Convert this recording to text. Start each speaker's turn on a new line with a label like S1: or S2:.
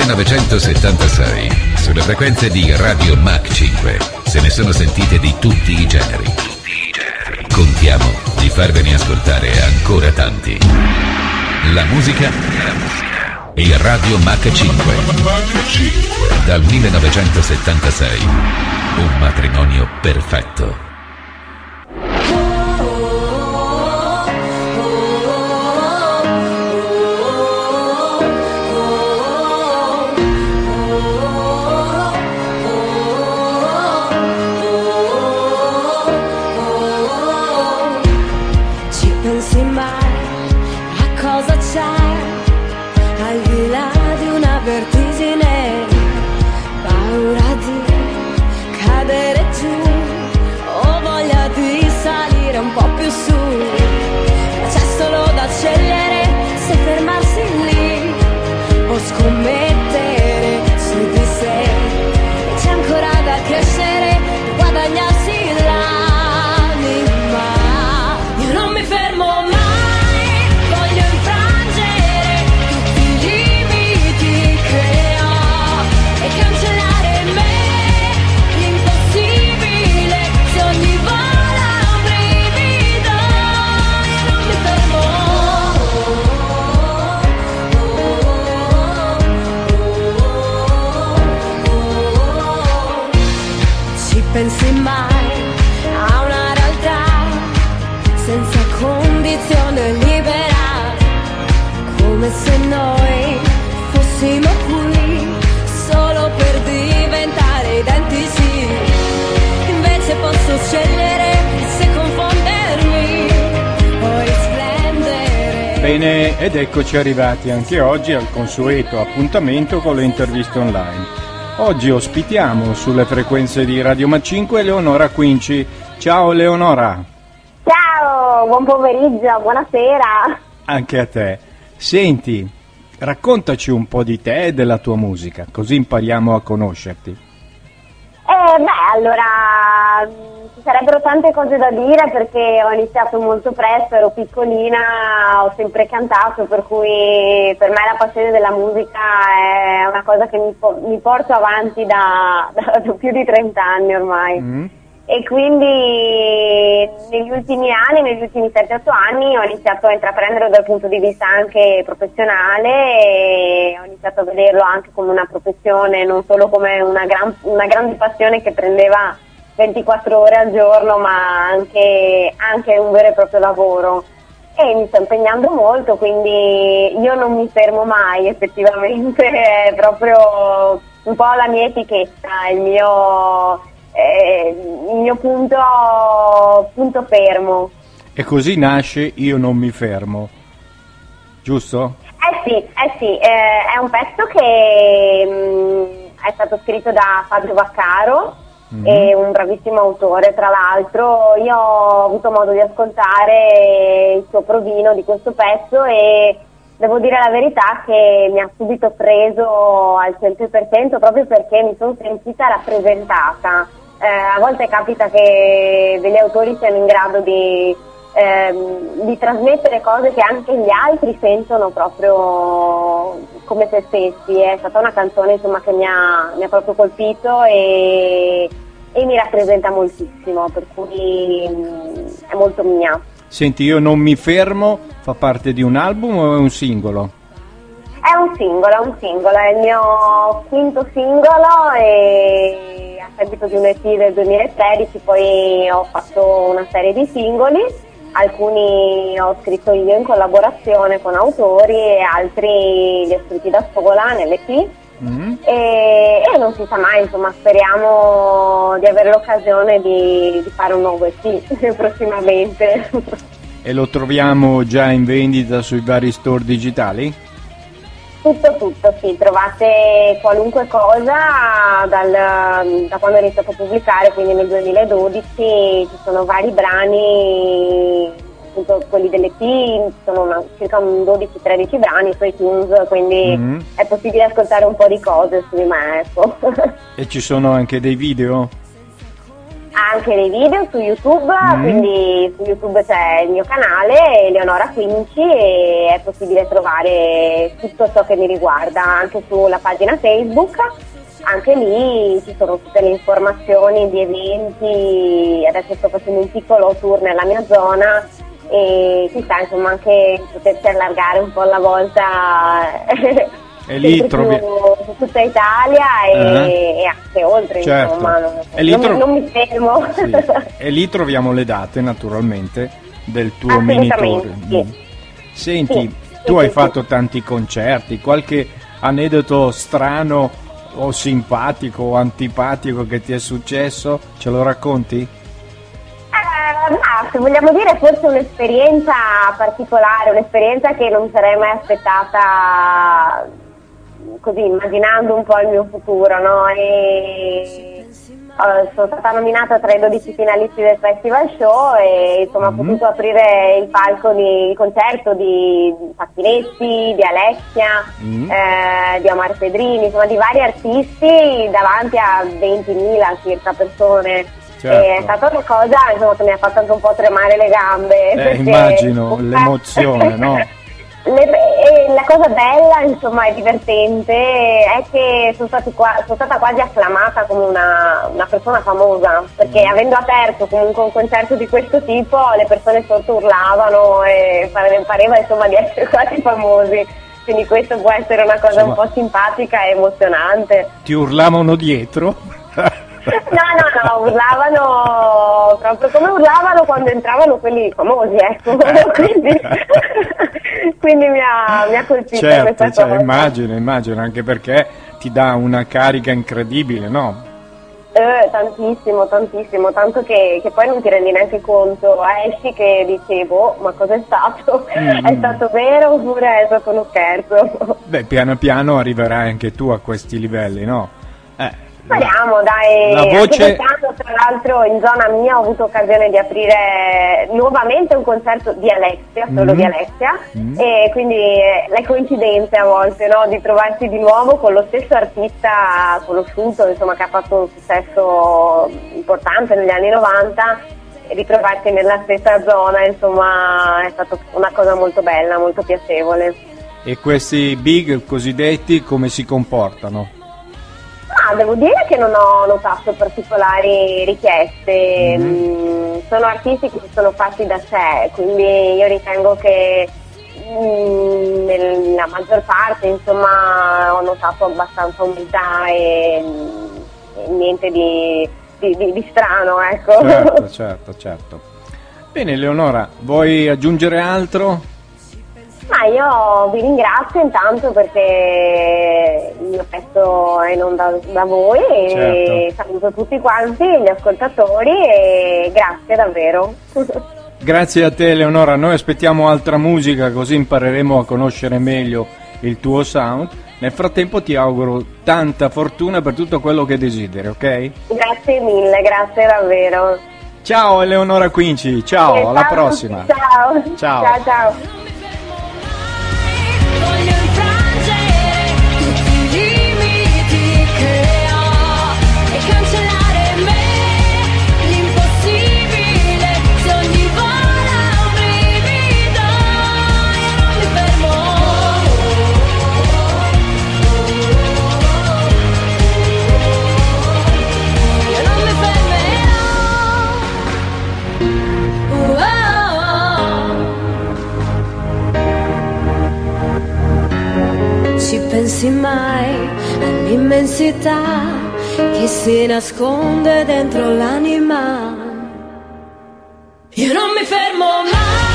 S1: 1976, sulle frequenze di Radio Mach 5, se ne sono sentite di tutti i generi. Contiamo di farvene ascoltare ancora tanti. La musica e Radio Mach 5. Dal 1976, un matrimonio perfetto.
S2: Scegliere se fermarsi lì o scommettere su di sé. C'è ancora da crescere, guadagnarsi l'anima. Io non mi fermo mai, voglio infrangere tutti i limiti che ho e cancellare me, l'impossibile, se ogni vola un brivido. Io non mi fermo. Pensi mai a una realtà senza condizione libera, come se noi fossimo qui solo per diventare identici. Invece posso scegliere se confondermi o risplendere.
S3: Bene, ed eccoci arrivati anche oggi al consueto appuntamento con le interviste online. Oggi ospitiamo sulle frequenze di Radio Mach 5 Leonora Quinci. Ciao Leonora.
S4: Ciao, buon pomeriggio, buonasera.
S3: Anche a te. Senti, raccontaci un po' di te e della tua musica, così impariamo a conoscerti.
S4: Allora, ci sarebbero tante cose da dire perché ho iniziato molto presto, ero piccolina, ho sempre cantato, per cui per me la passione della musica è una cosa che mi porto avanti da più di 30 anni ormai. E quindi negli ultimi anni, negli ultimi 7-8 anni ho iniziato a intraprendere dal punto di vista anche professionale e ho iniziato a vederlo anche come una professione, non solo come una grande passione che prendeva 24 ore al giorno, ma anche un vero e proprio lavoro. E mi sto impegnando molto, quindi io non mi fermo mai, effettivamente è proprio un po' la mia etichetta, il mio punto fermo.
S3: E così nasce Io non mi fermo, giusto?
S4: Sì, è un pezzo che è stato scritto da Fabio Vaccaro, è un bravissimo autore, tra l'altro. Io ho avuto modo di ascoltare il suo provino di questo pezzo e devo dire la verità che mi ha subito preso al 100%, proprio perché mi sono sentita rappresentata. A volte capita che degli autori siano in grado di trasmettere cose che anche gli altri sentono proprio come se stessi. È stata una canzone, insomma, che mi ha proprio colpito e mi rappresenta moltissimo, per cui è molto mia.
S3: Senti, Io non mi fermo fa parte di un album o è un singolo?
S4: È un singolo, è il mio quinto singolo e a seguito di un EP del 2013 poi ho fatto una serie di singoli, alcuni ho scritto io in collaborazione con autori e altri li ho scritti da sola nell'EP. E non si sa mai, insomma, speriamo di avere l'occasione di fare un nuovo EP prossimamente.
S3: E lo troviamo già in vendita sui vari store digitali?
S4: Tutto, sì, trovate qualunque cosa da quando ho iniziato a pubblicare, quindi nel 2012 ci sono vari brani, appunto quelli dell'EP, sono circa 12-13 brani su iTunes, quindi è possibile ascoltare un po' di cose su di me, ecco.
S3: E ci sono anche dei video?
S4: anche dei video su YouTube, quindi su YouTube c'è il mio canale, Eleonora Quinci, e è possibile trovare tutto ciò che mi riguarda anche sulla pagina Facebook. Anche lì ci sono tutte le informazioni di eventi, adesso sto facendo un piccolo tour nella mia zona e chissà, insomma, anche potersi allargare un po' alla volta
S3: e lì trovi
S4: su tutta Italia e anche oltre,
S3: certo.
S4: Insomma, non mi fermo.
S3: Sì. E lì troviamo le date, naturalmente, del tuo mini tour.
S4: Sì.
S3: Senti, tu hai fatto tanti concerti, qualche aneddoto strano o simpatico o antipatico che ti è successo? Ce lo racconti?
S4: Se vogliamo dire forse un'esperienza particolare, un'esperienza che non mi sarei mai aspettata, così immaginando un po' il mio futuro, no? E sono stata nominata tra i 12 finalisti del Festival Show e insomma ho potuto aprire il palco di concerto di Facchinetti, di Alessia, di Omar Pedrini, insomma di vari artisti davanti a 20.000 circa persone.
S3: Certo.
S4: È stata una cosa, insomma, che mi ha fatto anche un po' tremare le gambe.
S3: Immagino l'emozione, no?
S4: La cosa bella, insomma, e divertente è che sono stata quasi acclamata come una persona famosa, perché avendo aperto comunque un concerto di questo tipo, le persone sotto urlavano e pareva insomma di essere quasi famosi. Quindi questo può essere una cosa un po' simpatica e emozionante.
S3: Ti urlavano dietro?
S4: No, urlavano proprio come urlavano quando entravano quelli famosi, ecco. Quindi mi ha colpito,
S3: certo,
S4: questa cosa.
S3: Immagino, anche perché ti dà una carica incredibile, no?
S4: Tantissimo, tanto che poi non ti rendi neanche conto, esci che dicevo, ma cos'è stato? È stato vero oppure è stato uno scherzo?
S3: Beh, piano piano arriverai anche tu a questi livelli, no?
S4: Speriamo, dai.
S3: La voce...
S4: Quest'anno, tra l'altro, in zona mia ho avuto occasione di aprire nuovamente un concerto di Alessia, solo di Alessia, e quindi le coincidenze a volte, no? Di trovarsi di nuovo con lo stesso artista conosciuto, insomma, che ha fatto un successo importante negli anni 90, e ritrovarsi nella stessa zona, insomma, è stata una cosa molto bella, molto piacevole.
S3: E questi big cosiddetti come si comportano?
S4: Devo dire che non ho notato particolari richieste, sono artisti che si sono fatti da sé, quindi io ritengo che nella maggior parte, insomma, ho notato abbastanza umiltà e niente di strano, ecco.
S3: Certo. Bene, Eleonora, vuoi aggiungere altro?
S4: Ma io vi ringrazio intanto perché il mio pezzo è in onda da voi e saluto tutti quanti gli ascoltatori e grazie davvero.
S3: Grazie a te, Eleonora, noi aspettiamo altra musica così impareremo a conoscere meglio il tuo sound. Nel frattempo ti auguro tanta fortuna per tutto quello che desideri, ok?
S4: Grazie mille, grazie davvero.
S3: Ciao Eleonora Quinci, ciao, alla prossima.
S4: Ciao.
S2: Voglio infrangere tutti i limiti che ho e cancellare me, l'impossibile, se ogni vola un brivido, io non mi fermo. Io non mi Ci pensi mai all'immensità che si nasconde dentro l'anima? Io non mi fermo mai.